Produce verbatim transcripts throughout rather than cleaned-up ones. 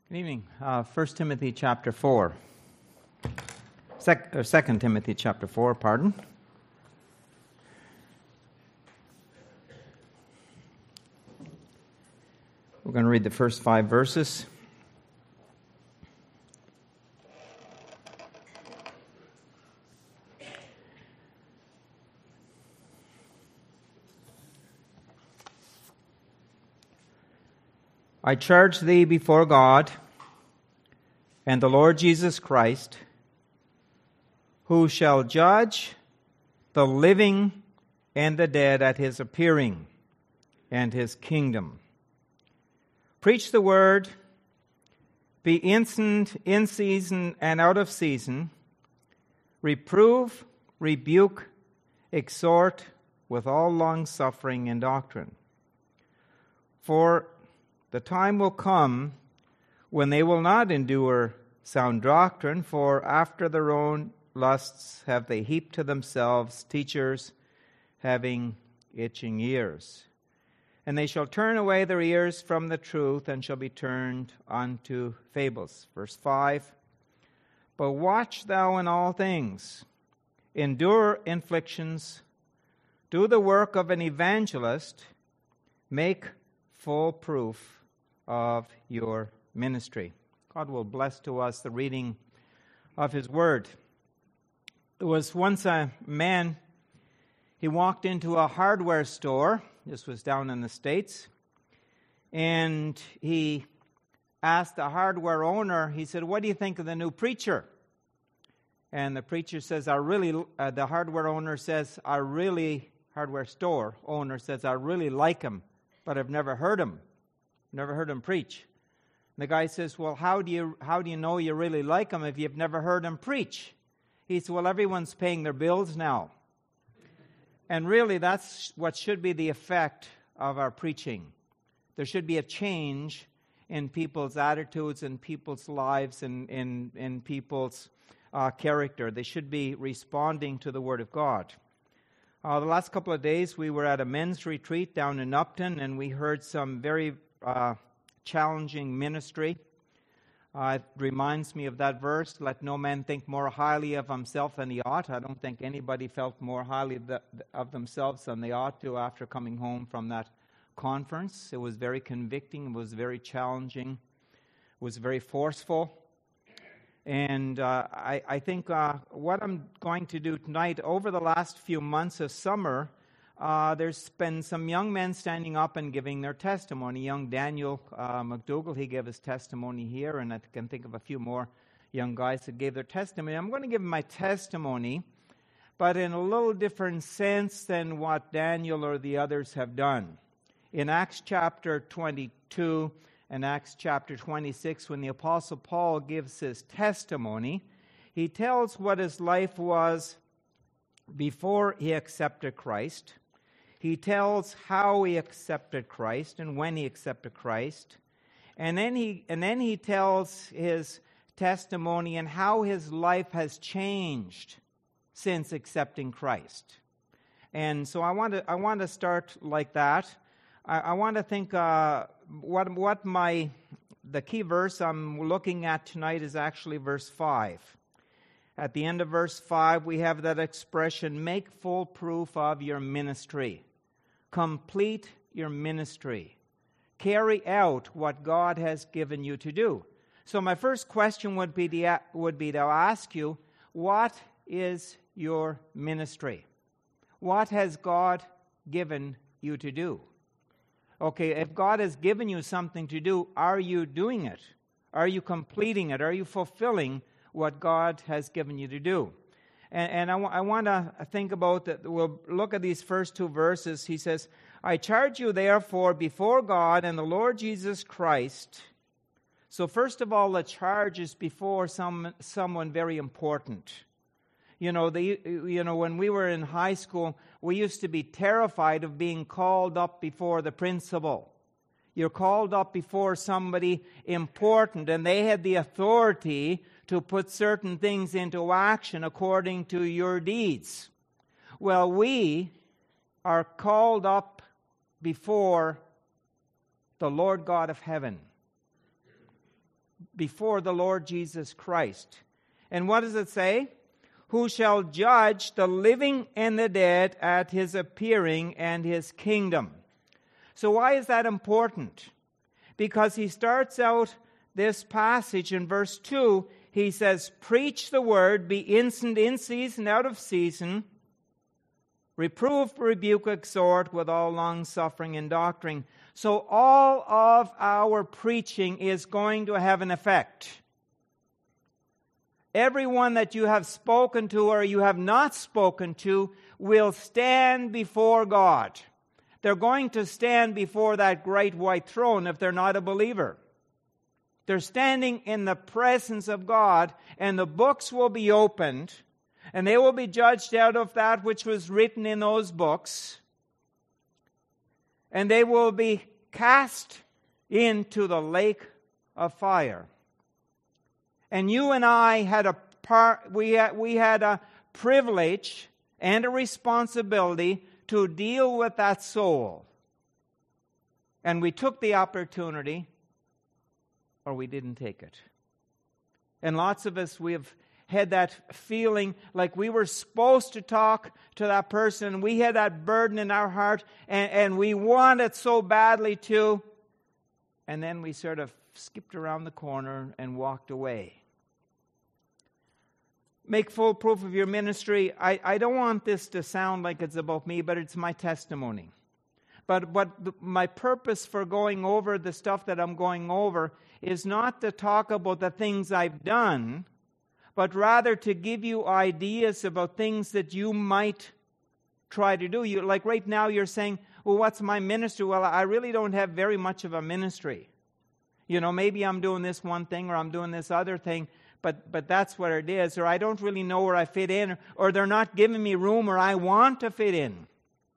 Good evening. Uh, First Timothy chapter four. Sec- or Second Timothy chapter four, pardon. We're going to read the first five verses. I charge thee before God and the Lord Jesus Christ, who shall judge the living and the dead at his appearing and his kingdom. Preach the word, be instant, in season and out of season, reprove, rebuke, exhort with all long-suffering and doctrine. For the time will come when they will not endure sound doctrine, for after their own lusts have they heaped to themselves teachers having itching ears. And they shall turn away their ears from the truth and shall be turned unto fables. Verse five, but watch thou in all things, endure afflictions, do the work of an evangelist, make full proof of your ministry. God will bless to us the reading of His Word. There was once a man, he walked into a hardware store, this was down in the States, and he asked the hardware owner, he said, what do you think of the new preacher? And the preacher says, I really, uh, the hardware owner says, I really, hardware store owner says, I really like him, but I've never heard him. Never heard him preach. And the guy says, well, how do you how do you know you really like him if you've never heard him preach? He said, well, everyone's paying their bills now. And really, that's what should be the effect of our preaching. There should be a change in people's attitudes and people's lives and in, in people's uh, character. They should be responding to the Word of God. Uh, the last couple of days, we were at a men's retreat down in Upton, and we heard some very uh, challenging ministry. Uh, it reminds me of that verse, let no man think more highly of himself than he ought. I don't think anybody felt more highly of, the, of themselves than they ought to after coming home from that conference. It was very convicting. It was very challenging. It was very forceful. And uh, I, I think uh, what I'm going to do tonight, over the last few months of summer, uh, there's been some young men standing up and giving their testimony. Young Daniel uh, McDougall, he gave his testimony here, and I can think of a few more young guys that gave their testimony. I'm going to give my testimony, but in a little different sense than what Daniel or the others have done. In Acts chapter twenty-two, in Acts chapter twenty-six, when the Apostle Paul gives his testimony, he tells what his life was before he accepted Christ. He tells how he accepted Christ and when he accepted Christ. And then he and then he tells his testimony and how his life has changed since accepting Christ. And so I want to I want to start like that. I, I want to think uh, what what my the key verse I'm looking at tonight is actually verse five. At the end of verse five, we have that expression, make full proof of your ministry. Complete your ministry. Carry out what God has given you to do. So my first question would be to, would be to ask you, what is your ministry? What has God given you to do? Okay, if God has given you something to do, are you doing it? Are you completing it? Are you fulfilling what God has given you to do? And, and I, w- I want to think about that. We'll look at these first two verses. He says, I charge you therefore before God and the Lord Jesus Christ. So first of all, the charge is before some someone very important. You know, the, you know, when we were in high school, we used to be terrified of being called up before the principal. You're called up before somebody important, and they had the authority to put certain things into action according to your deeds. Well, we are called up before the Lord God of heaven. before the Lord Jesus Christ. And what does it say? Who shall judge the living and the dead at his appearing and his kingdom. So why is that important? Because he starts out this passage in verse two. He says, preach the word, be instant in season, out of season, reprove, rebuke, exhort with all long suffering and doctrine. So all of our preaching is going to have an effect. Everyone that you have spoken to or you have not spoken to will stand before God. They're going to stand before that great white throne if they're not a believer. They're standing in the presence of God, and the books will be opened, and they will be judged out of that which was written in those books, and they will be cast into the lake of fire. And you and I had a part, we had, we had a privilege and a responsibility to deal with that soul. And we took the opportunity, or we didn't take it. And lots of us, we have had that feeling like we were supposed to talk to that person. We had that burden in our heart, and, and we wanted so badly to. And then we sort of skipped around the corner and walked away. Make full proof of your ministry. I, I don't want this to sound like it's about me, but it's my testimony. But what the, my purpose for going over the stuff that I'm going over is not to talk about the things I've done, but rather to give you ideas about things that you might try to do. You, like right now you're saying, well, what's my ministry? Well, I really don't have very much of a ministry. You know, maybe I'm doing this one thing or I'm doing this other thing, but but that's what it is. Or I don't really know where I fit in, or, or they're not giving me room where I want to fit in.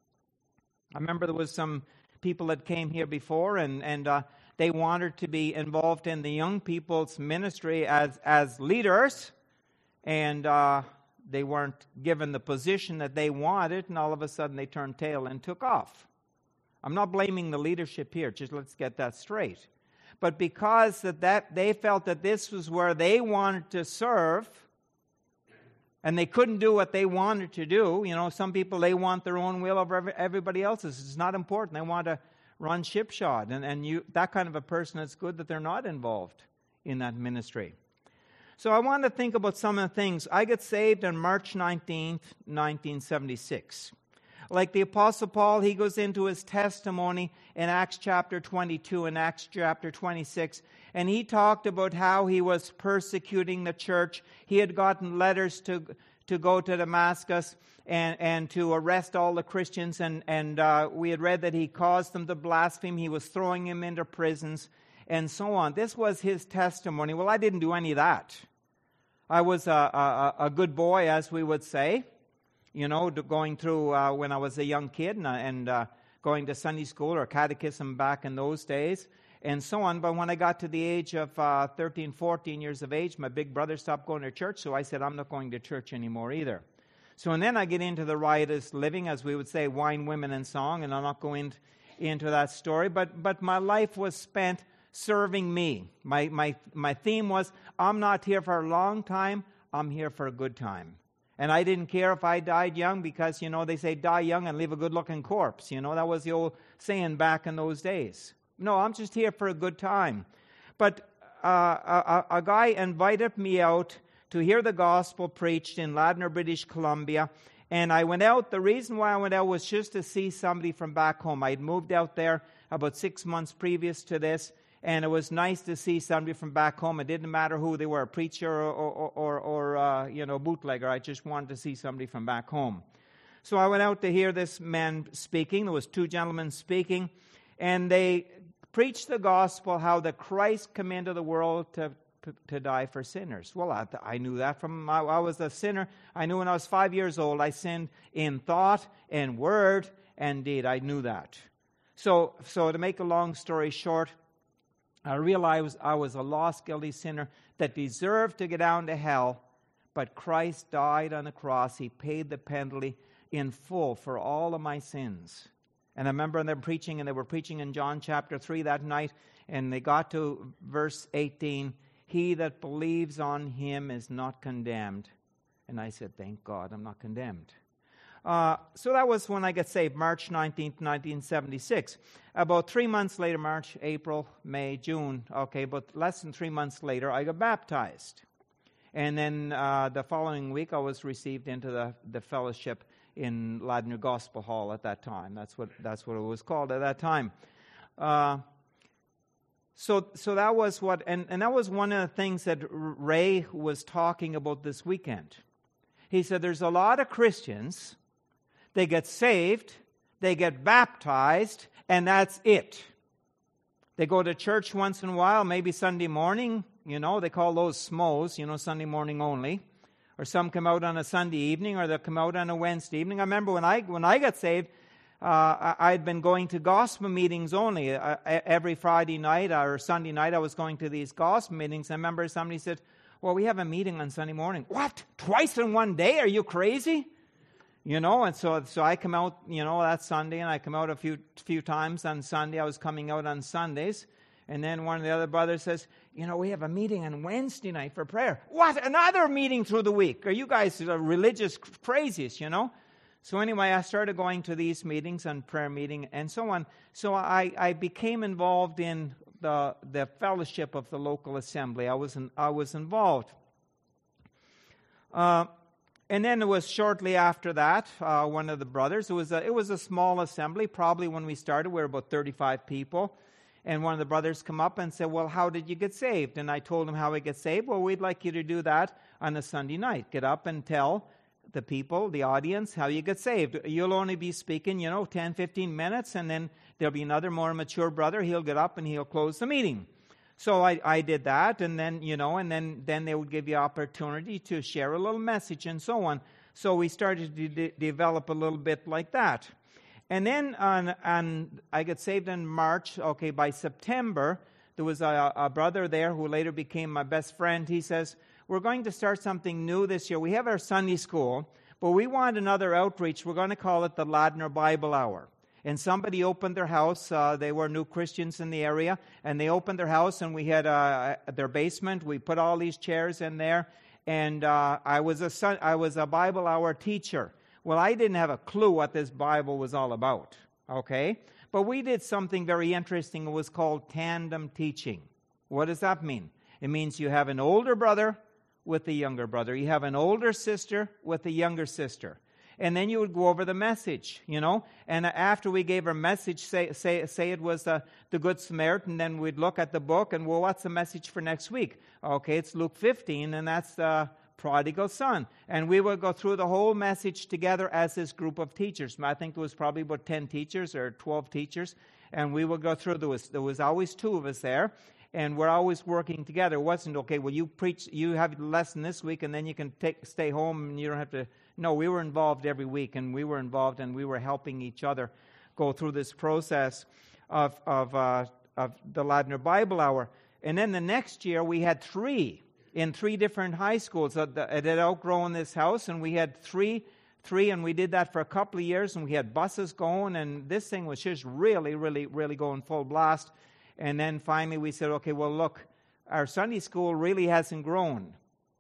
I remember there was some people that came here before, and, and uh, they wanted to be involved in the young people's ministry as, as leaders, and uh, they weren't given the position that they wanted, and all of a sudden they turned tail and took off. I'm not blaming the leadership here, just let's get that straight. But because that, that they felt that this was where they wanted to serve, and they couldn't do what they wanted to do. You know, some people, they want their own will over every, everybody else's. It's not important. They want to run shipshod. And, and you, that kind of a person, it's good that they're not involved in that ministry. So I want to think about some of the things. I got saved on March nineteenth, nineteen seventy-six. Like the Apostle Paul, he goes into his testimony in Acts chapter twenty-two and Acts chapter twenty-six, and he talked about how he was persecuting the church. He had gotten letters to to go to Damascus and, and to arrest all the Christians, and, and uh, we had read that he caused them to blaspheme. He was throwing them into prisons, and so on. This was his testimony. Well, I didn't do any of that. I was a, a, a good boy, as we would say. You know, going through uh, when I was a young kid and, uh, and uh, going to Sunday school or catechism back in those days and so on. But when I got to the age of uh, thirteen, fourteen years of age, my big brother stopped going to church, so I said, I'm not going to church anymore either. So and then I get into the riotous living, as we would say, wine, women, and song, and I'll not go in, into that story. But but my life was spent serving me. My, my, my theme was, I'm not here for a long time, I'm here for a good time. And I didn't care if I died young because, you know, they say die young and leave a good-looking corpse. You know, that was the old saying back in those days. No, I'm just here for a good time. But uh, a, a guy invited me out to hear the gospel preached in Ladner, British Columbia. And I went out. The reason why I went out was just to see somebody from back home. I'd moved out there about six months previous to this. And it was nice to see somebody from back home. It didn't matter who they were, a preacher or, or, or, or uh, you know, bootlegger. I just wanted to see somebody from back home. So I went out to hear this man speaking. There was two gentlemen speaking. And they preached the gospel, how that Christ came into the world to, to die for sinners. Well, I, I knew that from, I, I was a sinner. I knew when I was five years old, I sinned in thought and word and deed. I knew that. So, so to make a long story short, I realized I was a lost, guilty sinner that deserved to get down to hell, but Christ died on the cross. He paid the penalty in full for all of my sins. And I remember them preaching, and they were preaching in John chapter three that night, and they got to verse eighteen, he that believes on him is not condemned. And I said, thank God, I'm not condemned. Uh, so that was when I got saved, March nineteenth, nineteen seventy-six. About three months later, March, April, May, June, okay, but less than three months later, I got baptized. And then uh, the following week, I was received into the, the fellowship in Ladner Gospel Hall at that time. That's what that's what it was called at that time. Uh, so so that was what, and, and that was one of the things that Ray was talking about this weekend. He said there's a lot of Christians. They get saved, they get baptized, and that's it. They go to church once in a while, maybe Sunday morning, you know, they call those S M Os, you know, Sunday morning only. Or some come out on a Sunday evening, or they'll come out on a Wednesday evening. I remember when I when I got saved, uh, I had been going to gospel meetings only. Uh, every Friday night or Sunday night, I was going to these gospel meetings. I remember somebody said, well, we have a meeting on Sunday morning. What? Twice in one day? Are you crazy? You know, and so so I come out, you know, that Sunday, and I come out a few few times on Sunday. I was coming out on Sundays. And then one of the other brothers says, you know, we have a meeting on Wednesday night for prayer. What? Another meeting through the week? Are you guys religious crazies, you know? So anyway, I started going to these meetings and prayer meeting and so on. So I, I became involved in the the fellowship of the local assembly. I was in, I was involved. Uh, and then it was shortly after that, uh, one of the brothers, it was a, it was a small assembly. Probably when we started, we were about thirty-five people. And one of the brothers come up and said, well, how did you get saved? And I told him how I get saved. Well, we'd like you to do that on a Sunday night. Get up and tell the people, the audience, how you get saved. You'll only be speaking, you know, ten, fifteen minutes, and then there'll be another more mature brother. He'll get up and he'll close the meeting. So I, I did that, and then, you know, and then, then they would give you opportunity to share a little message and so on. So we started to de- develop a little bit like that. And then on, on, I got saved in March. Okay, by September, there was a, a brother there who later became my best friend. He says, we're going to start something new this year. We have our Sunday school, but we want another outreach. We're going to call it the Ladner Bible Hour. And somebody opened their house. Uh, they were new Christians in the area. And they opened their house, and we had uh, their basement. We put all these chairs in there. And uh, I was a son, I was a Bible Hour teacher. Well, I didn't have a clue what this Bible was all about, okay? But we did something very interesting. It was called tandem teaching. What does that mean? It means you have an older brother with a younger brother. You have an older sister with a younger sister. And then you would go over the message, you know? And after we gave our message, say say say it was uh, the Good Samaritan, then we'd look at the book and, well, what's the message for next week? Okay, it's Luke fifteen, and that's the prodigal son. And we would go through the whole message together as this group of teachers. I think there was probably about ten teachers or twelve teachers. And we would go through, there was, there was always two of us there. And we're always working together. It wasn't, okay, well, you preach, you have a lesson this week, and then you can take stay home and you don't have to. No, we were involved every week, and we were involved, and we were helping each other go through this process of of uh, of the Ladner Bible Hour. And then the next year, we had three in three different high schools. It had outgrown this house, and we had three, three, and we did that for a couple of years, and we had buses going, and this thing was just really, really, really going full blast. And then finally we said, okay, well, look, our Sunday school really hasn't grown.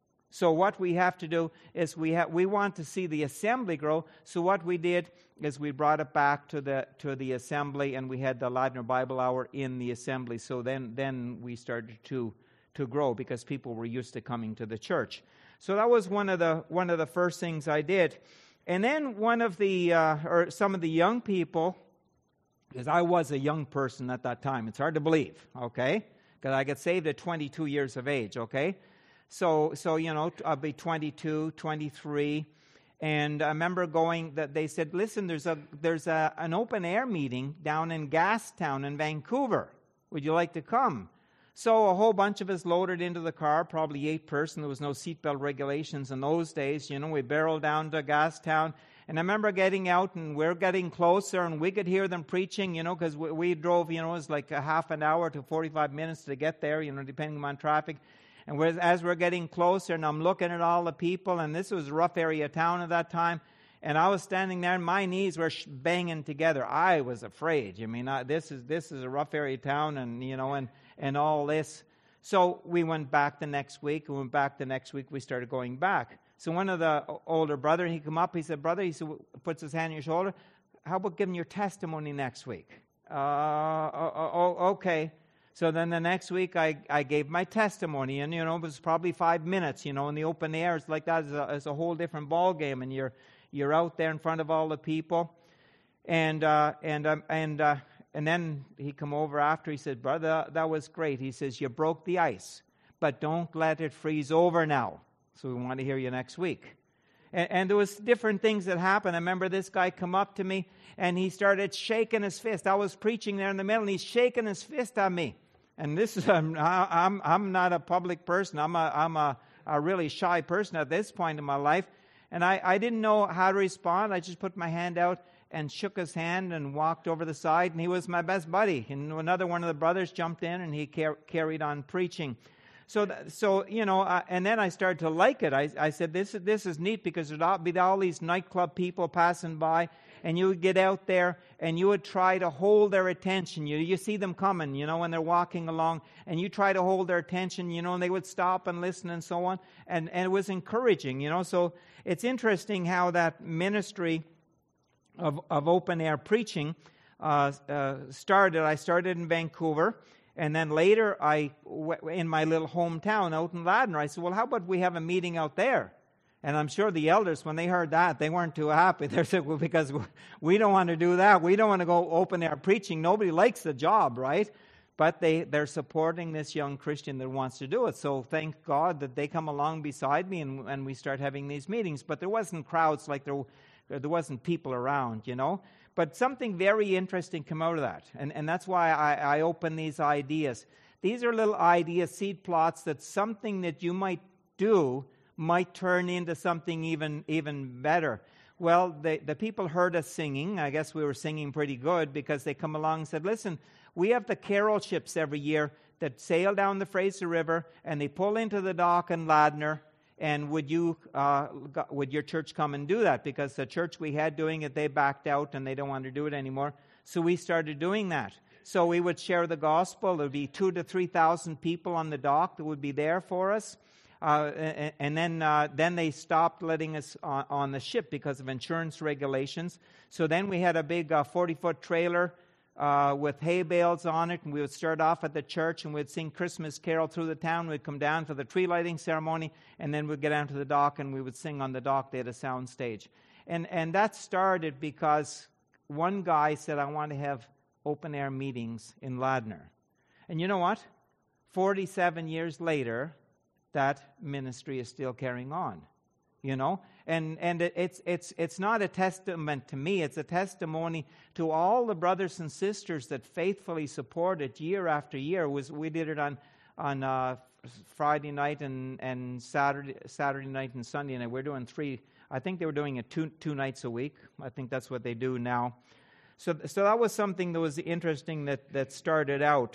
So what we have to do is we have, we want to see the assembly grow. So what we did is we brought it back to the to the assembly, and we had the Ladner Bible Hour in the assembly. So then then we started to to grow because people were used to coming to the church. So that was one of the one of the first things I did. And then one of the uh, or some of the young people, because I was a young person at that time. It's hard to believe, okay? Because I got saved at twenty-two years of age, okay? So, so you know, I'll be twenty-two, twenty-three. And I remember going, that they said, listen, there's a there's a, an open air meeting down in Gastown in Vancouver. Would you like to come? So a whole bunch of us loaded into the car, probably eight person. There was no seatbelt regulations in those days. You know, we barreled down to Gastown. And I remember getting out, and we're getting closer, and we could hear them preaching, you know, because we, we drove, you know, it was like a half an hour to forty-five minutes to get there, you know, depending on traffic. And we're, as we're getting closer, and I'm looking at all the people, and this was a rough area of town at that time, and I was standing there, and my knees were sh- banging together. I was afraid. I mean, I, this is this is a rough area of town, and, you know, and, and all this. So we went back the next week. We went back the next week. We started going back. So one of the older brother, he come up. He said, "Brother," he said, puts his hand on your shoulder. "How about giving your testimony next week?" Uh, oh, oh, okay. So then the next week I, I gave my testimony, and, you know, it was probably five minutes, you know, in the open air. It's like that. It's a, it's a whole different ball game, and you're you're out there in front of all the people. And uh, and um, and uh, and then he come over after. He said, "Brother, that was great." He says, "You broke the ice, but don't let it freeze over now. So we want to hear you next week." And, and there was different things that happened. I remember this guy come up to me, and he started shaking his fist. I was preaching there in the middle, and he's shaking his fist at me. And this is, I'm, I'm, I'm not a public person. I'm a, I'm a, a really shy person at this point in my life. And I, I didn't know how to respond. I just put my hand out and shook his hand and walked over the side. And he was my best buddy. And another one of the brothers jumped in, and he car- carried on preaching. So, th- so you know, uh, and then I started to like it. I, I said, this, this is neat, because there'd be all these nightclub people passing by, and you would get out there, and you would try to hold their attention. You, you see them coming, you know, when they're walking along, and you try to hold their attention, you know, and they would stop and listen and so on. And, and it was encouraging, you know. So it's interesting how that ministry of, of open-air preaching uh, uh, started. I started in Vancouver. And then later, I, in my little hometown out in Ladner, I said, "Well, how about we have a meeting out there?" And I'm sure the elders, when they heard that, they weren't too happy. They said, "Well, because we don't want to do that. We don't want to go open air preaching. Nobody likes the job, right?" But they, they're supporting this young Christian that wants to do it. So thank God that they come along beside me, and, and we start having these meetings. But there wasn't crowds like there, there wasn't people around, you know. But something very interesting came out of that. And, and that's why I, I open these ideas. These are little idea seed plots that something that you might do might turn into something even, even better. Well, the, the people heard us singing. I guess we were singing pretty good, because they come along and said, "Listen, we have the carol ships every year that sail down the Fraser River, and they pull into the dock in Ladner. And would you, uh, would your church come and do that?" Because the church we had doing it, they backed out and they don't want to do it anymore. So we started doing that. So we would share the gospel. There would be two to three thousand people on the dock that would be there for us. Uh, and, and then, uh, then they stopped letting us on, on the ship because of insurance regulations. So then we had a big uh, forty-foot trailer Uh, with hay bales on it, and we would start off at the church, and we'd sing Christmas carol through the town. We'd come down for the tree lighting ceremony, and then we'd get down to the dock, and we would sing on the dock. They had a sound stage. And, and that started because one guy said, "I want to have open-air meetings in Ladner." And you know what? forty-seven years later, that ministry is still carrying on. You know, and and it's it's it's not a testament to me. It's a testimony to all the brothers and sisters that faithfully support it year after year. It was we did it on on uh, Friday night and and Saturday Saturday night and Sunday night. We're doing three. I think they were doing it two two nights a week. I think that's what they do now. So so that was something that was interesting that that started out.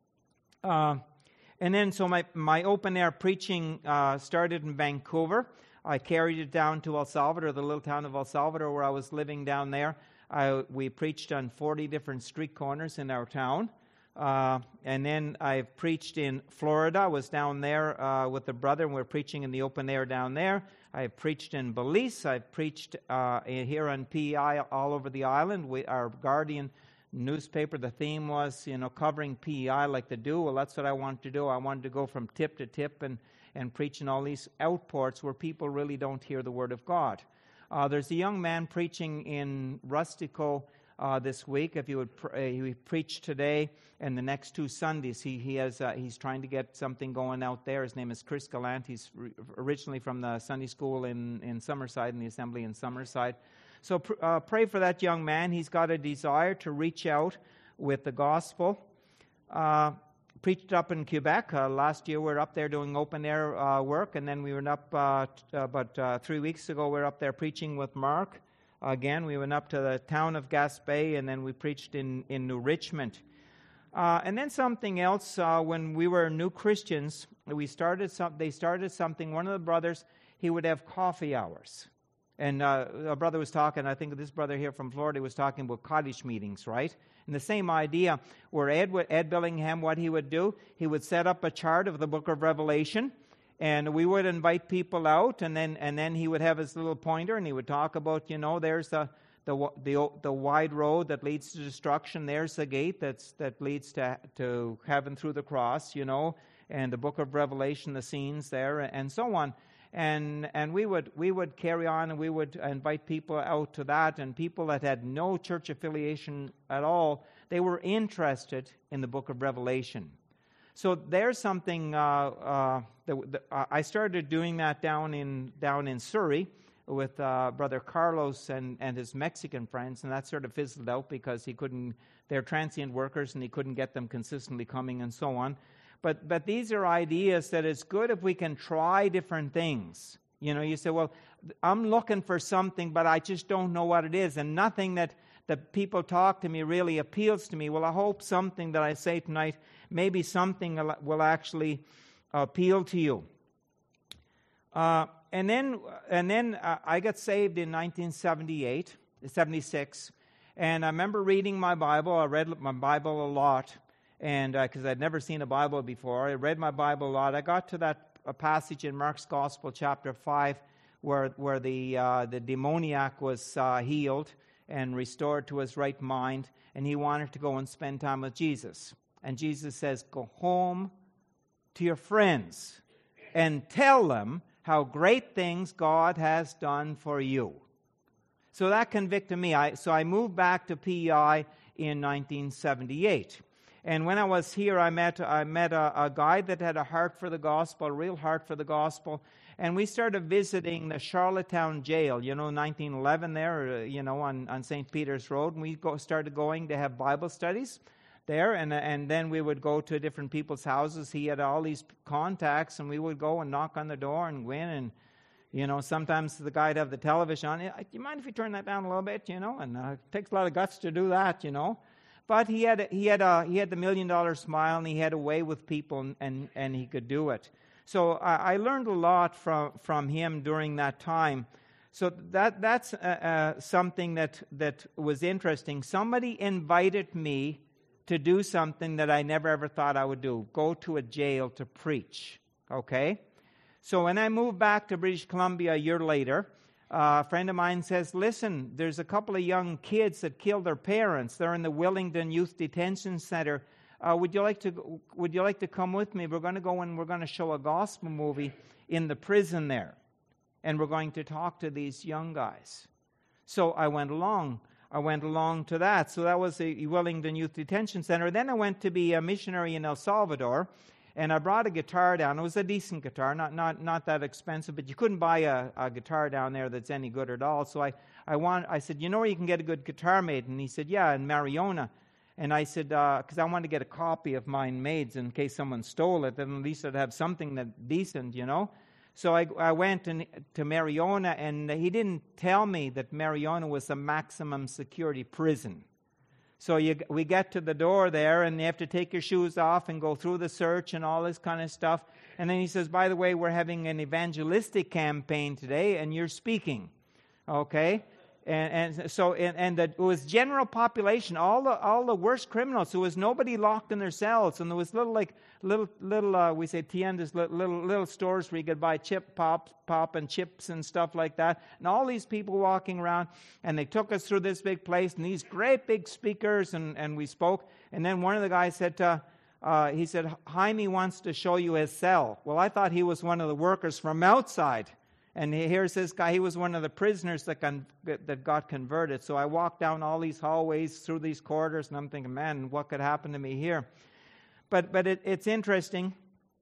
Uh, and then so my my open air preaching uh, started in Vancouver. I carried it down to El Salvador, the little town of El Salvador, where I was living down there. I, we preached on forty different street corners in our town. Uh, and then I've preached in Florida. I was down there uh, with a brother, and we we're preaching in the open air down there. I've preached in Belize. I've preached uh, here on P E I all over the island. We, our Guardian newspaper, the theme was, you know, covering P E I like they do. Well, that's what I wanted to do. I wanted to go from tip to tip and and preaching all these outports where people really don't hear the Word of God. Uh, there's a young man preaching in Rustico uh, this week. If you would, pr- uh, he preached today and the next two Sundays. He he has uh, he's trying to get something going out there. His name is Chris Gallant. He's re- originally from the Sunday school in in Summerside, in the assembly in Summerside. So pr- uh, pray for that young man. He's got a desire to reach out with the gospel. Uh, Preached up in Quebec. Uh, last year we were up there doing open-air uh, work, and then we went up uh, t- uh, about uh, three weeks ago we were up there preaching with Mark. Again, we went up to the town of Gaspé, and then we preached in, in New Richmond. Uh, and then something else, uh, when we were new Christians, we started some, they started something. One of the brothers, he would have coffee hours. And uh, a brother was talking, I think this brother here from Florida was talking about cottage meetings, right? And the same idea, where Ed, Ed Billingham, what he would do, he would set up a chart of the book of Revelation, and we would invite people out, and then and then he would have his little pointer, and he would talk about, you know, there's the the the, the wide road that leads to destruction. There's the gate that's that leads to to heaven through the cross, you know, and the book of Revelation, the scenes there, and so on. And and we would we would carry on, and we would invite people out to that, and people that had no church affiliation at all, they were interested in the book of Revelation. So there's something uh, uh, that, that I started doing that down in down in Surrey with uh, Brother Carlos and, and his Mexican friends, and that sort of fizzled out because he couldn't. They're transient workers, and he couldn't get them consistently coming, and so on. But but these are ideas that it's good if we can try different things. You know, you say, well, I'm looking for something, but I just don't know what it is, and nothing that, that people talk to me really appeals to me. Well, I hope something that I say tonight, maybe something will actually appeal to you. Uh, and then and then uh, I got saved in nineteen seventy-eight, seventy-six, and I remember reading my Bible. I read my Bible a lot. And because uh, I'd never seen a Bible before, I read my Bible a lot. I got to that a passage in Mark's Gospel, chapter five, where where the uh, the demoniac was uh, healed and restored to his right mind, and he wanted to go and spend time with Jesus. And Jesus says, "Go home to your friends and tell them how great things God has done for you." So that convicted me. I, so I moved back to P E I in nineteen seventy-eight. And when I was here, I met I met a, a guy that had a heart for the gospel, a real heart for the gospel. And we started visiting the Charlottetown jail, you know, nineteen eleven there, you know, on, on Saint Peter's Road. And we go, started going to have Bible studies there. And, and then we would go to different people's houses. He had all these contacts, and we would go and knock on the door and go in. And, you know, sometimes the guy'd have the television on. Do you mind if you turn that down a little bit, you know? And uh, it takes a lot of guts to do that, you know. But he had a, he had a, he had the million dollar smile, and he had a way with people, and, and, and he could do it. So I, I learned a lot from from him during that time. So that that's uh, uh, something that that was interesting. Somebody invited me to do something that I never ever thought I would do: go to a jail to preach. Okay, so when I moved back to British Columbia a year later. Uh, a friend of mine says, listen, there's a couple of young kids that killed their parents. They're in the Willingdon Youth Detention Center. Uh, would you like to Would you like to come with me? We're going to go and we're going to show a gospel movie in the prison there. And we're going to talk to these young guys. So I went along. I went along to that. So that was the Willingdon Youth Detention Center. Then I went to be a missionary in El Salvador. And I brought a guitar down. It was a decent guitar, not not not that expensive, but you couldn't buy a, a guitar down there that's any good at all. So I I want I said, you know where you can get a good guitar made? And he said, yeah, in Mariona. And I said, because uh, I wanted to get a copy of mine made in case someone stole it, then at least I'd have something that decent, you know. So I I went in, to Mariona, and he didn't tell me that Mariona was a maximum security prison. So you, we get to the door there, and you have to take your shoes off and go through the search and all this kind of stuff. And then he says, by the way, we're having an evangelistic campaign today, and you're speaking. Okay? And, and so, and, and the, it was general population, all the all the worst criminals. There was nobody locked in their cells, and there was little like little little uh, we say tiendas, little, little little stores where you could buy chip pop pop and chips and stuff like that. And all these people walking around, and they took us through this big place, and these great big speakers, and, and we spoke. And then one of the guys said, uh, uh, he said, Jaime wants to show you his cell. Well, I thought he was one of the workers from outside. And here's this guy. He was one of the prisoners that con- that got converted. So I walked down all these hallways, through these corridors, and I'm thinking, man, what could happen to me here? But but it, it's interesting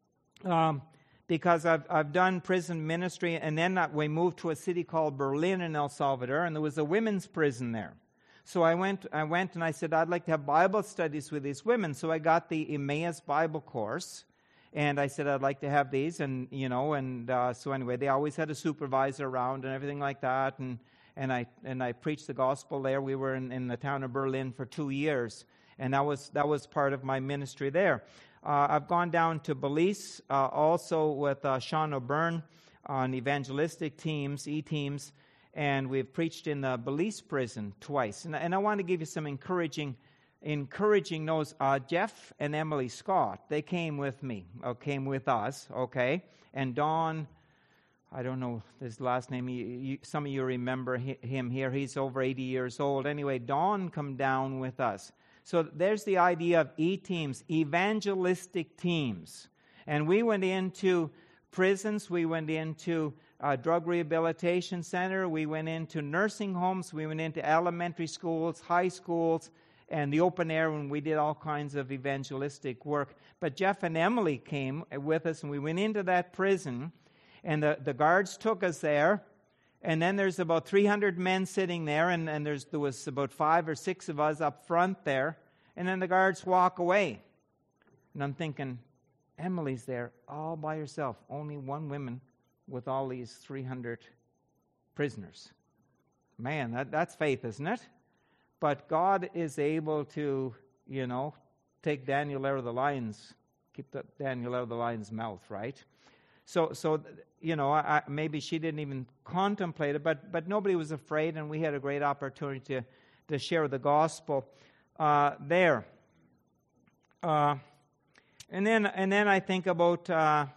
um, because I've I've done prison ministry, and then we moved to a city called Berlin in El Salvador, and there was a women's prison there. So I went I went and I said, I'd like to have Bible studies with these women. So I got the Emmaus Bible course. And I said, I'd like to have these, and, you know, and uh, so anyway, they always had a supervisor around and everything like that, and and I and I preached the gospel there. We were in, in the town of Berlin for two years, and that was that was part of my ministry there. Uh, I've gone down to Belize, uh, also with uh, Sean O'Byrne on evangelistic teams, E-teams, and we've preached in the Belize prison twice. And, and I want to give you some encouraging encouraging notes. Uh, Jeff and Emily Scott, they came with me, or came with us, okay? And Don, I don't know his last name. You, you, some of you remember him here. He's over eighty years old. Anyway, Don come down with us. So there's the idea of E-teams, evangelistic teams. And we went into prisons. We went into a drug rehabilitation center. We went into nursing homes. We went into elementary schools, high schools, and the open air, when we did all kinds of evangelistic work. But Jeff and Emily came with us, and we went into that prison. And the, the guards took us there, and then there's about three hundred men sitting there, and, and there's, there was about five or six of us up front there, and then the guards walk away. And I'm thinking, Emily's there all by herself, only one woman with all these three hundred prisoners. Man, that, that's faith, isn't it? But God is able to, you know, take Daniel out of the lion's, keep the, Daniel out of the lion's mouth, right? So, so you know, I, maybe she didn't even contemplate it, but but nobody was afraid, and we had a great opportunity to, to share the gospel uh, there. Uh, and then and then I think about uh,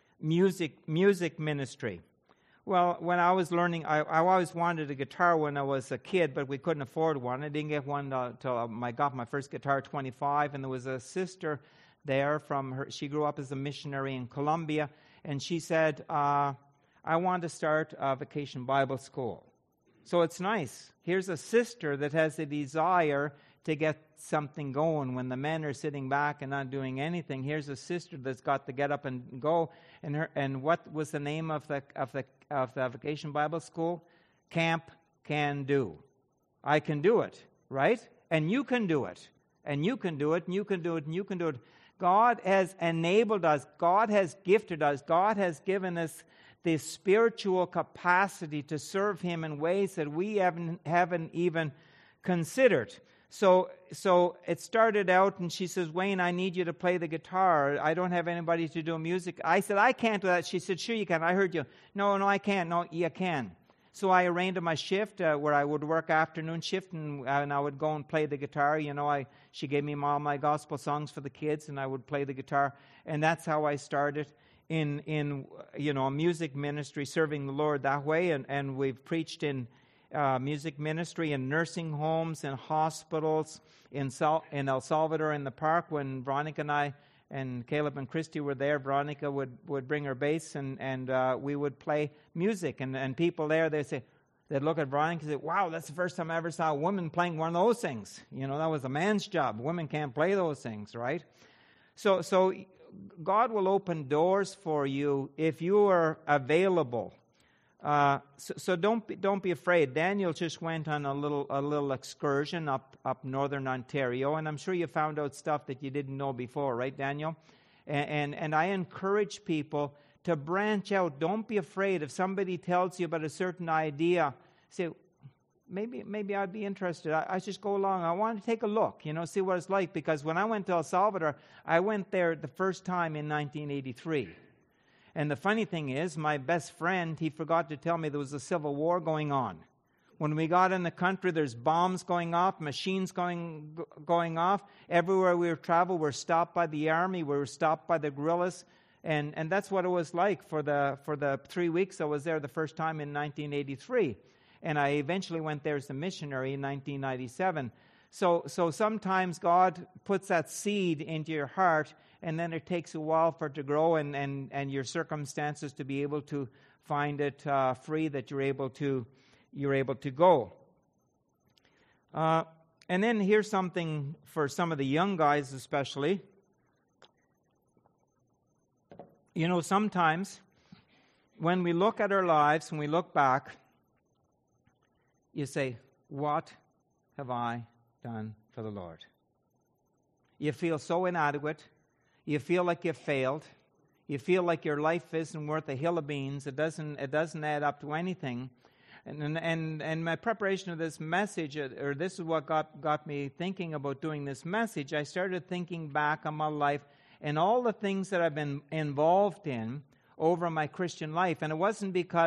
music music ministry. Well, when I was learning, I, I always wanted a guitar when I was a kid, but we couldn't afford one. I didn't get one until I got my first guitar at twenty-five, and there was a sister there from her. She grew up as a missionary in Colombia, and she said, uh, I want to start a vacation Bible school. So it's nice. Here's a sister that has a desire to get something going when the men are sitting back and not doing anything. Here's a sister that's got to get up and go. And her and what was the name of the of the of the vacation Bible school? Camp Can Do. I can do it, right? And you can do it. And you can do it, and you can do it, and you can do it. God has enabled us. God has gifted us. God has given us the spiritual capacity to serve Him in ways that we haven't, haven't even considered. So so it started out, and she says, Wayne, I need you to play the guitar. I don't have anybody to do music. I said, I can't do that. She said, sure you can. I heard you. No, no, I can't. No, you can. So I arranged my shift uh, where I would work afternoon shift, and, uh, and I would go and play the guitar. You know, I she gave me all my gospel songs for the kids, and I would play the guitar. And that's how I started in, in you know, music ministry, serving the Lord that way. And, and we've preached in Uh, music ministry in nursing homes, in hospitals, in, Sal- in El Salvador in the park. When Veronica and I and Caleb and Christy were there, Veronica would, would bring her bass, and, and uh, we would play music. And, and people there, they'd say, they'd look at Veronica and say, wow, that's the first time I ever saw a woman playing one of those things. You know, that was a man's job. Women can't play those things, right? So, so God will open doors for you if you are available. Uh, so, so don't be, don't be afraid. Daniel just went on a little a little excursion up up northern Ontario, and I'm sure you found out stuff that you didn't know before, right, Daniel? And and, and I encourage people to branch out. Don't be afraid if somebody tells you about a certain idea. Say, maybe maybe I'd be interested. I, I just go along. I want to take a look, you know, see what it's like. Because when I went to El Salvador, I went there the first time in nineteen eighty-three. And the funny thing is, my best friend, he forgot to tell me there was a civil war going on. When we got in the country, there's bombs going off, machines going going off. Everywhere we traveled, we're stopped by the army, we were stopped by the guerrillas. And, and that's what it was like for the for the three weeks I was there the first time in nineteen eighty-three. And I eventually went there as a missionary in nineteen ninety-seven. So so sometimes God puts that seed into your heart, and then it takes a while for it to grow, and, and, and your circumstances to be able to find it uh, free, that you're able to you're able to go. Uh, and then here's something for some of the young guys especially. You know, sometimes when we look at our lives, when we look back, you say, what have I done for the Lord? You feel so inadequate. You feel like you've failed. You feel like your life isn't worth a hill of beans. It doesn't. It doesn't add up to anything. And and and my preparation of this message, or this is what got got me thinking about doing this message. I started thinking back on my life and all the things that I've been involved in over my Christian life, and it wasn't because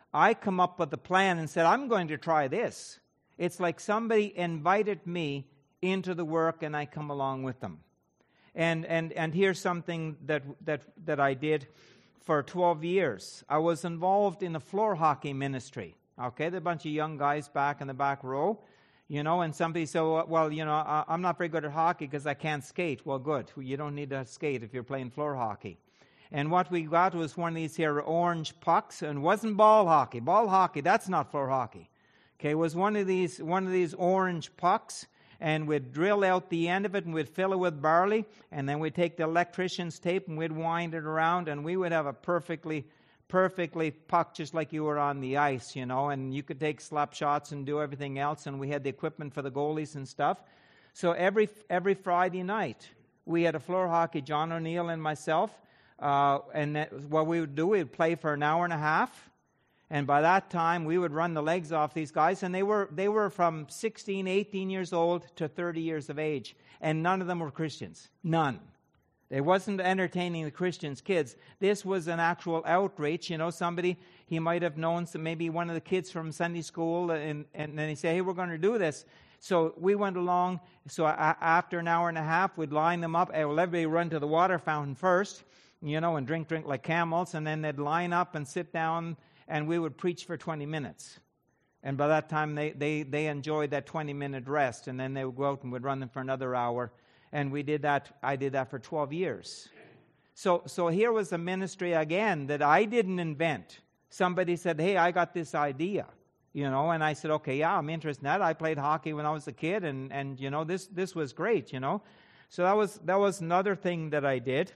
I come up with a plan and said, I'm going to try this. It's like somebody invited me into the work and I come along with them. And and and here's something that that that I did for twelve years. I was involved in a floor hockey ministry. Okay, there are a bunch of young guys back in the back row, you know, and somebody said, well, you know, I, I'm not very good at hockey because I can't skate. Well, good. You don't need to skate if you're playing floor hockey. And what we got was one of these here orange pucks, and it wasn't ball hockey. Ball hockey, that's not floor hockey. Okay, it was one of these one of these orange pucks, and we'd drill out the end of it, and we'd fill it with barley, and then we'd take the electrician's tape, and we'd wind it around, and we would have a perfectly, perfectly puck, just like you were on the ice, you know, and you could take slap shots and do everything else, and we had the equipment for the goalies and stuff. So every every Friday night, we had a floor hockey, John O'Neill and myself, uh, and that, what we would do, we would play for an hour and a half. And by that time, we would run the legs off these guys, and they were they were from sixteen, eighteen years old to thirty years of age, and none of them were Christians. None. It wasn't entertaining the Christians' kids. This was an actual outreach. You know, somebody, he might have known some, maybe one of the kids from Sunday school, and, and then he said, hey, we're going to do this. So we went along. So after an hour and a half, we'd line them up. Well, everybody run to the water fountain first, you know, and drink, drink like camels, and then they'd line up and sit down, and we would preach for twenty minutes. And by that time, they, they, they enjoyed that twenty-minute rest, and then they would go out and we'd run them for another hour. And we did that, I did that for twelve years. So, so here was a ministry, again, that I didn't invent. Somebody said, hey, I got this idea, you know, and I said, okay, yeah, I'm interested in that. I played hockey when I was a kid, and, and you know, this this was great, you know. So that was that was another thing that I did.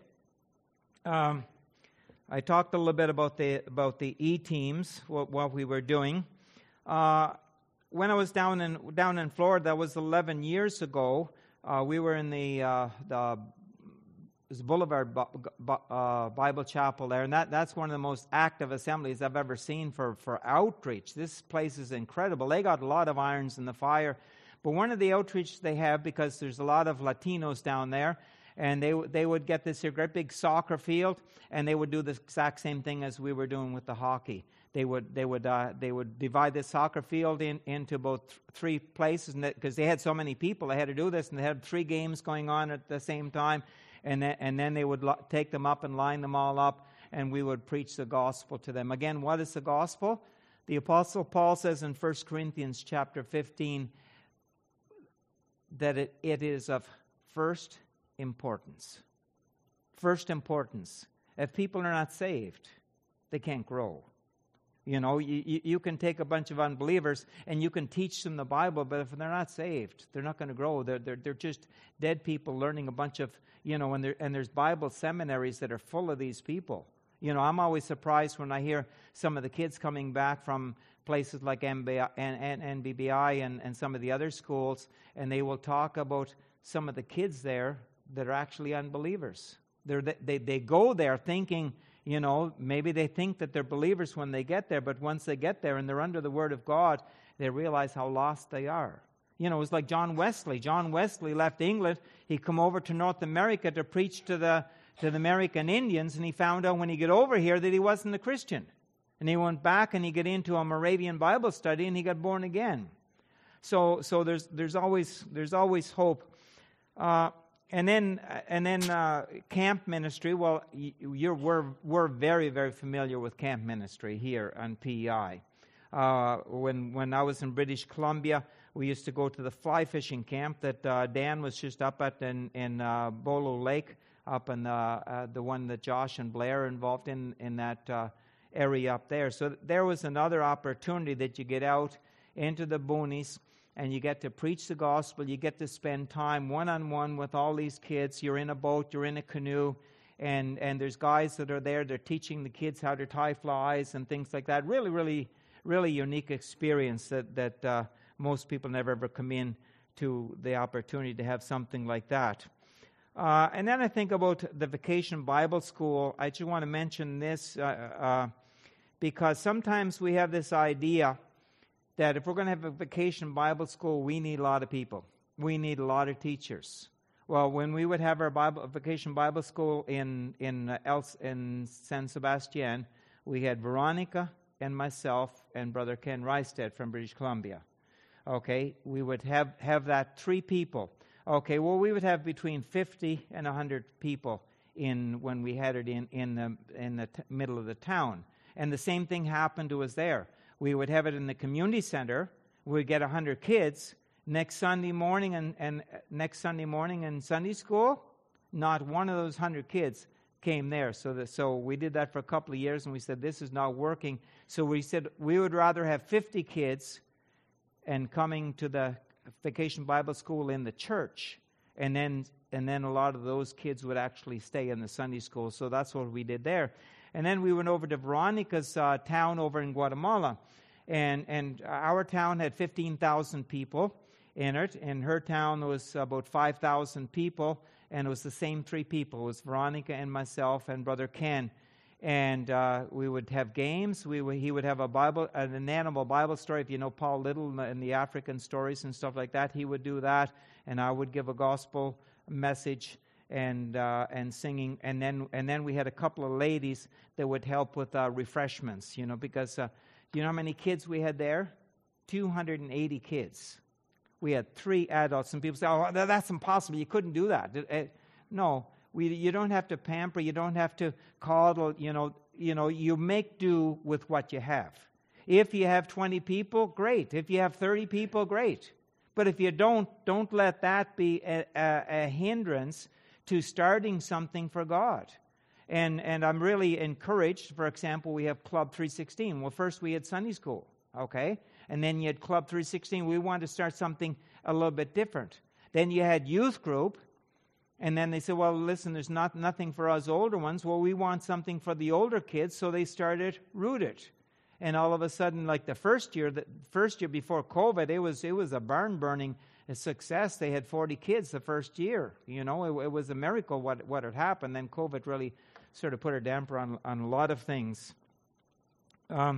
Um, I talked a little bit about the about the E-teams, what, what we were doing. Uh, when I was down in down in Florida, that was eleven years ago. Uh, we were in the uh, the Boulevard uh, Bible Chapel there, and that, that's one of the most active assemblies I've ever seen for, for outreach. This place is incredible. They got a lot of irons in the fire. But one of the outreach they have, because there's a lot of Latinos down there, and they they would get this here great big soccer field, and they would do the exact same thing as we were doing with the hockey. They would they would uh, they would divide this soccer field in, into about th- three places, because they had so many people, they had to do this, and they had three games going on at the same time, and then, and then they would lo- take them up and line them all up, and we would preach the gospel to them. Again, what is the gospel? The Apostle Paul says in First Corinthians chapter fifteen that it, it is of first importance. First importance. If people are not saved, they can't grow. You know, you, you can take a bunch of unbelievers and you can teach them the Bible, but if they're not saved, they're not going to grow. They're they're they're just dead people learning a bunch of, you know, and there and there's Bible seminaries that are full of these people. You know, I'm always surprised when I hear some of the kids coming back from places like M B I and N B B I and, and some of the other schools, and they will talk about some of the kids there that are actually unbelievers. They're, they they go there thinking, you know, maybe they think that they're believers when they get there, but once they get there and they're under the Word of God, they realize how lost they are. You know, it was like John Wesley. John Wesley left England. He come over to North America to preach to the to the American Indians, and he found out when he got over here that he wasn't a Christian. And he went back and he got into a Moravian Bible study and he got born again. So so there's there's always there's always hope. Uh, and then and then uh, camp ministry. Well, you're we're we're very very familiar with camp ministry here on P E I. Uh, when when I was in British Columbia, we used to go to the fly fishing camp that uh, Dan was just up at in in uh, Bolo Lake, up in the uh, the one that Josh and Blair are involved in in that uh, area up there. So there was another opportunity that you get out into the boonies and you get to preach the gospel. You get to spend time one-on-one with all these kids. You're in a boat, you're in a canoe, and, and there's guys that are there. They're teaching the kids how to tie flies and things like that. Really, really, really unique experience that, that uh, most people never ever come in to the opportunity to have something like that. Uh, and then I think about the Vacation Bible School. I just want to mention this uh, uh, because sometimes we have this idea that if we're going to have a Vacation Bible School, we need a lot of people. We need a lot of teachers. Well, when we would have our Bible, Vacation Bible School in in uh, El, in San Sebastian, we had Veronica, and myself and Brother Ken Rystad from British Columbia. Okay, we would have, have that three people. Okay, well, we would have between fifty and one hundred people in when we had it in, in the, in the t- middle of the town. And the same thing happened to us there. We would have it in the community center. We'd get one hundred kids. Next Sunday morning and, and next Sunday morning in Sunday school, not one of those one hundred kids came there. So that, so we did that for a couple of years, and we said, this is not working. So we said we would rather have fifty kids and coming to the Vacation Bible School in the church, and then and then a lot of those kids would actually stay in the Sunday school. So that's what we did there. And then we went over to Veronica's uh, town over in Guatemala, and and our town had fifteen thousand people in it. In her town, there was about five thousand people, and it was the same three people. It was Veronica and myself and Brother Ken. And uh, we would have games. We would, he would have a Bible, an animal Bible story. If you know Paul Little and the African stories and stuff like that, he would do that, and I would give a gospel message and uh, and singing. And then and then we had a couple of ladies that would help with uh, refreshments. You know, because uh, do you know how many kids we had there? two hundred eighty kids. We had three adults, and people say, "Oh, that's impossible. You couldn't do that." It, it, no. We, you don't have to pamper. You don't have to coddle. You know, you know. You make do with what you have. If you have twenty people, great. If you have thirty people, great. But if you don't, don't let that be a, a, a hindrance to starting something for God. And and I'm really encouraged. For example, we have Club three sixteen. Well, first we had Sunday school, okay, and then you had Club three sixteen. We wanted to start something a little bit different. Then you had youth group. And then they said, well, listen, there's not nothing for us older ones. Well, we want something for the older kids, so they started Rooted. And all of a sudden, like the first year, the first year before COVID, it was it was a barn-burning success. They had forty kids the first year. You know, it, it was a miracle what, what had happened. Then COVID really sort of put a damper on, on a lot of things. Um,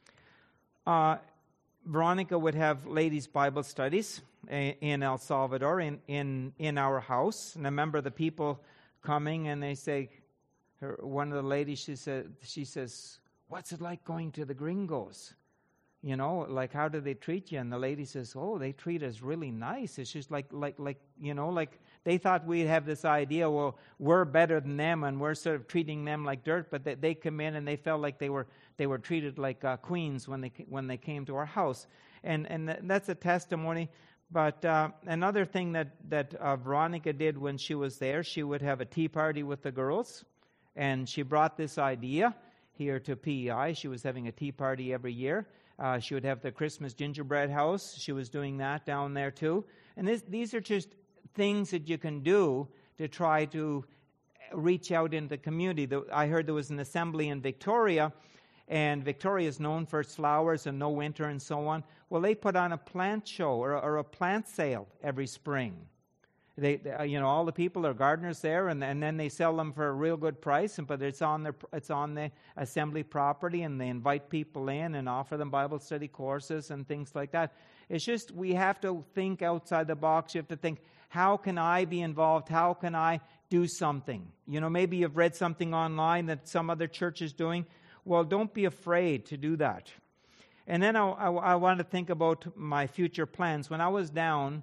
uh, Veronica would have ladies' Bible studies in El Salvador, in, in, in our house. And I remember the people coming, and they say, her, one of the ladies, she said, she says, what's it like going to the gringos? You know, like, how do they treat you? And the lady says, oh, they treat us really nice. It's just like, like, like, you know, like they thought we'd have this idea, well, we're better than them, and we're sort of treating them like dirt. But they, they come in, and they felt like they were they were treated like uh, queens when they when they came to our house. And and th- that's a testimony. But uh, another thing that, that uh, Veronica did when she was there, she would have a tea party with the girls. And she brought this idea here to P E I. She was having a tea party every year. Uh, she would have the Christmas gingerbread house. She was doing that down there too. And this, these are just things that you can do to try to reach out into the community. The, I heard there was an assembly in Victoria, and Victoria is known for its flowers and no winter and so on. Well, they put on a plant show or, or a plant sale every spring. They, they, you know, all the people are gardeners there, and, and then they sell them for a real good price. And but it's on their, it's on the assembly property, and they invite people in and offer them Bible study courses and things like that. It's just we have to think outside the box. You have to think, how can I be involved? How can I do something? You know, maybe you've read something online that some other church is doing. Well, don't be afraid to do that. And then I, I, I want to think about my future plans. When I was down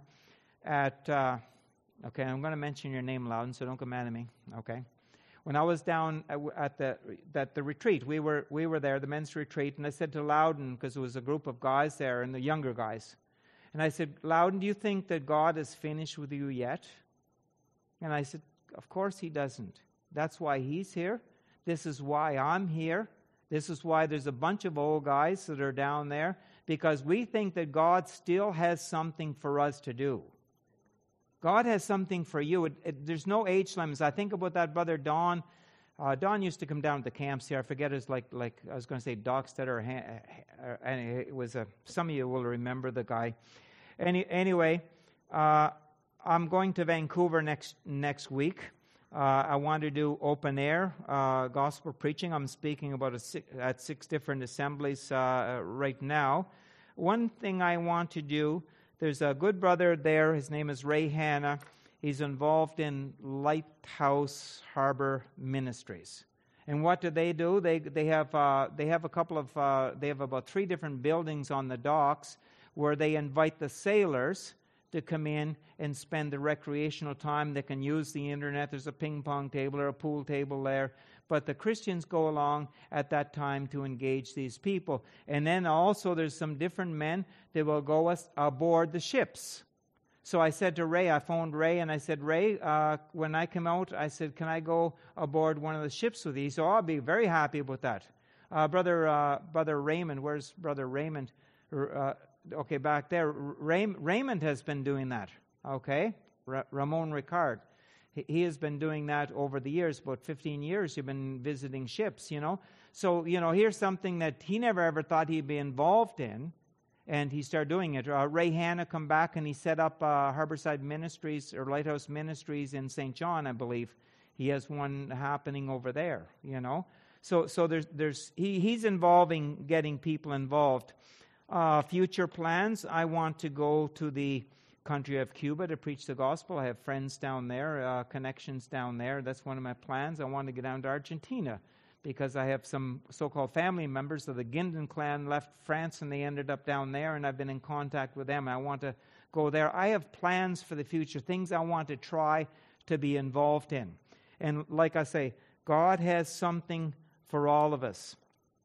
at, uh, okay, I'm going to mention your name, Loudon, so don't get mad at me, okay? When I was down at the at the retreat, we were we were there, the men's retreat, and I said to Loudon, because there was a group of guys there, and the younger guys, and I said, Loudon, do you think that God is finished with you yet? And I said, of course He doesn't. That's why He's here. This is why I'm here. This is why there's a bunch of old guys that are down there, because we think that God still has something for us to do. God has something for you. It, it, there's no age limits. I think about that brother Don. Uh, Don used to come down to the camps here. I forget his, like, like I was going to say Dockstead, and it was a, some of you will remember the guy. Any, anyway, uh, I'm going to Vancouver next next week. Uh, I want to do open air uh, gospel preaching. I'm speaking about a six, at six different assemblies uh, right now. One thing I want to do, there's a good brother there. His name is Ray Hanna. He's involved in Lighthouse Harbor Ministries. And what do they do? They they have uh, they have a couple of uh, they have about three different buildings on the docks where they invite the sailors to come in and spend the recreational time. They can use the internet. There's a ping pong table or a pool table there. But the Christians go along at that time to engage these people. And then also there's some different men that will go us aboard the ships. So I said to Ray, I phoned Ray and I said, Ray, uh, when I come out, I said, can I go aboard one of the ships with you? So I'll be very happy with that. Uh, brother, uh, brother Raymond, where's Brother Raymond? Uh, okay, back there. Ray, Raymond has been doing that. Okay, Ra- Ramon Ricard. He, he has been doing that over the years. About fifteen years, you've been visiting ships. You know, so you know, here's something that he never ever thought he'd be involved in. And he started doing it. Uh, Ray Hanna come back and he set up uh, Harborside Ministries or Lighthouse Ministries in Saint John, I believe. He has one happening over there, you know. So so there's there's he, he's involving getting people involved. Uh, future plans, I want to go to the country of Cuba to preach the gospel. I have friends down there, uh, connections down there. That's one of my plans. I want to get down to Argentina, because I have some so-called family members of the Guindon clan left France and they ended up down there, and I've been in contact with them. I want to go there. I have plans for the future, things I want to try to be involved in. And like I say, God has something for all of us.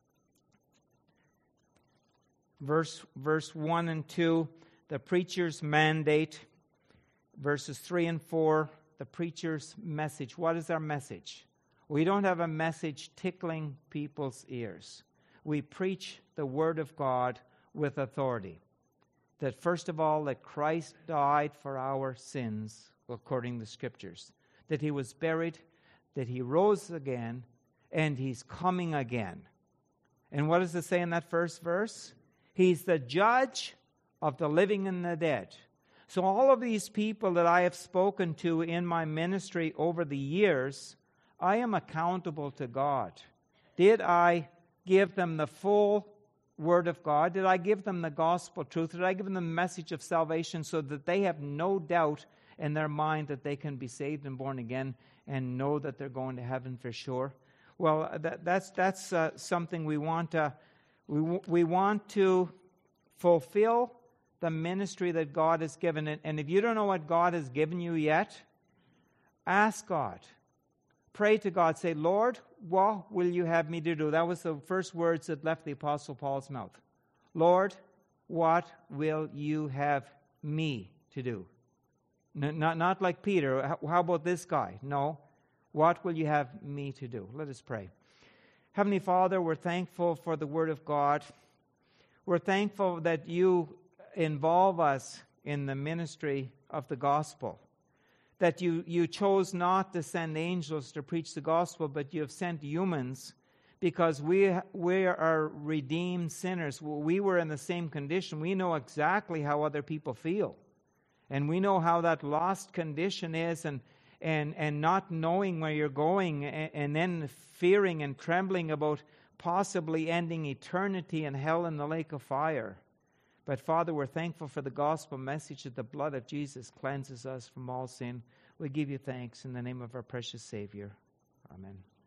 Verse, verse one and two, the preacher's mandate. Verses three and four, the preacher's message. What is our message? We don't have a message tickling people's ears. We preach the Word of God with authority. That first of all, that Christ died for our sins, according to the Scriptures. That He was buried, that He rose again, and He's coming again. And what does it say in that first verse? He's the judge of the living and the dead. So all of these people that I have spoken to in my ministry over the years, I am accountable to God. Did I give them the full Word of God? Did I give them the gospel truth? Did I give them the message of salvation so that they have no doubt in their mind that they can be saved and born again and know that they're going to heaven for sure? Well, that, that's that's uh, something we want to we we want to fulfill the ministry that God has given it. And if you don't know what God has given you yet, ask God. Pray to God. Say, Lord, what will you have me to do? That was the first words that left the Apostle Paul's mouth. Lord, what will you have me to do? N- not, not like Peter. How about this guy? No. What will you have me to do? Let us pray. Heavenly Father, we're thankful for the Word of God. We're thankful that you involve us in the ministry of the gospel. That you, you chose not to send angels to preach the gospel, but you have sent humans because we, we are redeemed sinners. We were in the same condition. We know exactly how other people feel. And we know how that lost condition is, and, and, and not knowing where you're going, and, and then fearing and trembling about possibly ending eternity in hell in the lake of fire. But Father, we're thankful for the gospel message that the blood of Jesus cleanses us from all sin. We give you thanks in the name of our precious Savior. Amen.